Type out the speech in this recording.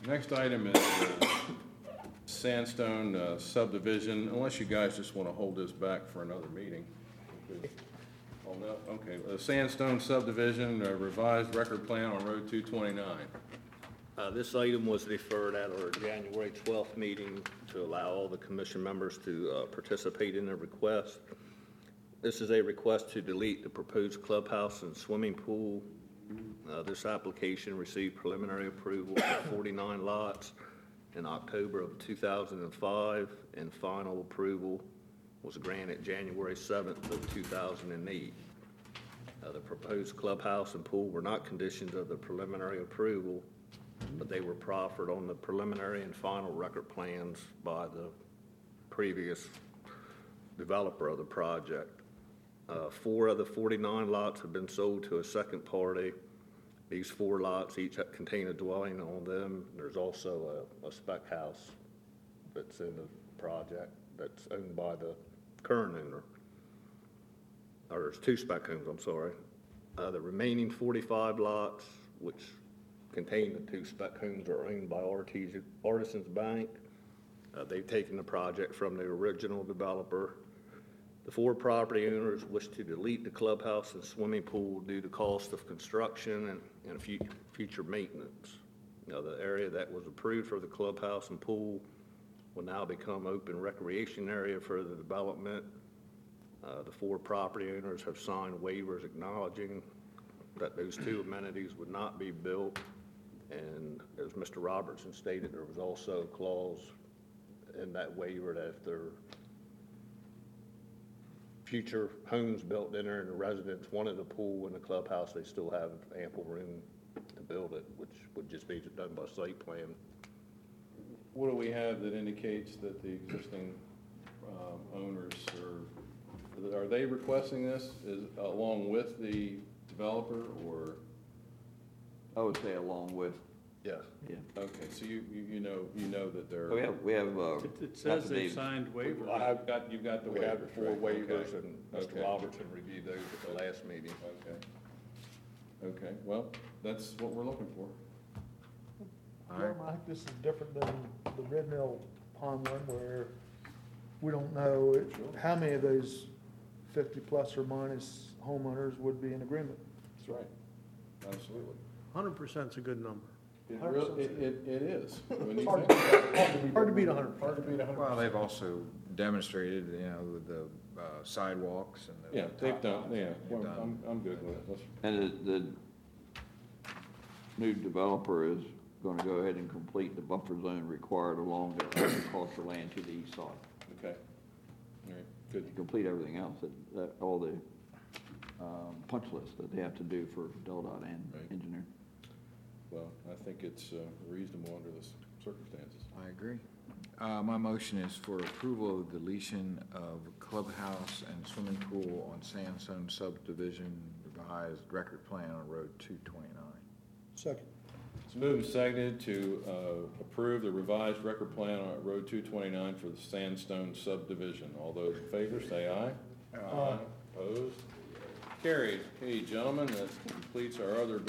Next item is Sandstone subdivision, unless you guys just want to hold this back for another meeting. Oh, no, okay, Sandstone subdivision, revised record plan on Road 229. This item was deferred at our January 12th meeting to allow all the commission members to participate in the request. This is a request to delete the proposed clubhouse and swimming pool. This application received preliminary approval for 49 lots in October of 2005, and final approval was granted January 7th of 2008. The proposed clubhouse and pool were not conditions of the preliminary approval, but they were proffered on the preliminary and final record plans by the previous developer of the project. 4 of the 49 lots have been sold to a second party. These 4 lots each contain a dwelling on them. There's also a spec house that's in the project that's owned by the current owner. Or there's 2 spec homes, I'm sorry. The remaining 45 lots, which contain the 2 spec homes, are owned by Artisans Bank. They've taken the project from the original developer. The 4 property owners wish to delete the clubhouse and swimming pool due to cost of construction and future maintenance. Now, the area that was approved for the clubhouse and pool will now become open recreation area for the development. The 4 property owners have signed waivers acknowledging that those 2 amenities would not be built. And as Mr. Robertson stated, there was also a clause in that waiver that if there are future homes built in there and the residents wanted a pool in the clubhouse, they still have ample room to build it, which would just be done by site plan. What do we have that indicates that the existing owners are they requesting this along with the developer, or? I would say along with. Yes. Yeah. Okay, so you know that they're. We have. It says they signed waivers. Well, you've got the We have waivers, 4 right? waivers, Okay. and Mr. Robertson reviewed those at the last meeting. Okay, well, that's what we're looking for. Jeremy, I think this is different than the Red Mill Pond one, where we don't know how many of those 50 plus or minus homeowners would be in agreement. That's right. Absolutely. 100% is a good number. It is. When you Hard think hard to beat 100. hard to beat 100. Well, they've also demonstrated, with the sidewalks and the. Yeah, they've done, top yeah, lots, well, they've done. I'm good with it. Let's. And the new developer is going to go ahead and complete the buffer zone required along the agricultural land to the east side. Okay. All right, good. To complete everything else, all the punch lists that they have to do for DelDOT and Right. engineering. Well, I think it's reasonable under the circumstances. I agree. My motion is for approval of deletion of clubhouse and swimming pool on Sandstone subdivision, revised record plan on Road 229. Second. It's moved and seconded to approve the revised record plan on Road 229 for the Sandstone subdivision. All those in favor say aye. Aye. Opposed? Carried. Okay, gentlemen, that completes our other